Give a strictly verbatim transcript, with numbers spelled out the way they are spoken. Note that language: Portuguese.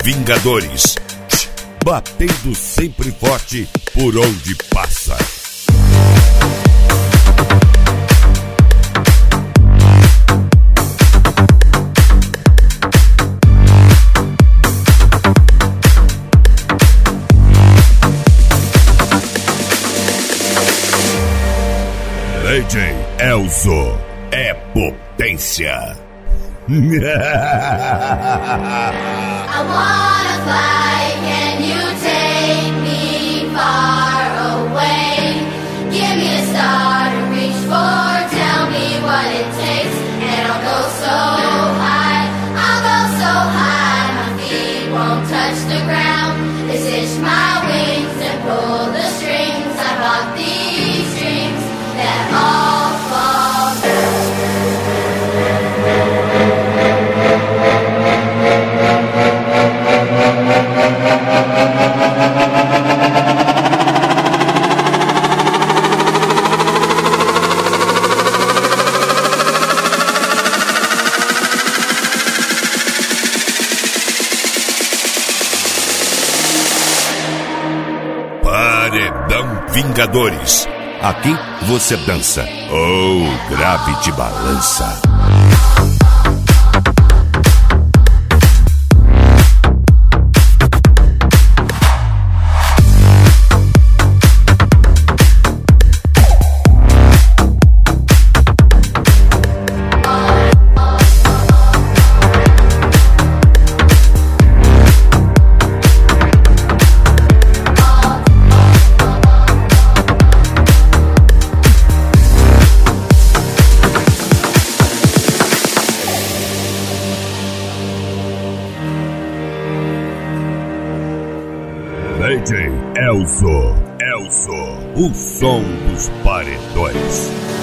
Vingadores, batendo sempre forte por onde passa. D J Elzo é potência. I wanna fly, can you take me far away? Give me a star to reach for, tell me what it takes, and I'll go so high, I'll go so high, my feet won't touch the ground. They stitch my wings and pull the strings. I bought these strings that all fall down. Paredão Vingadores. Aqui você dança ou oh, grave de balança. D J Elzo, Elzo, o som dos paredões.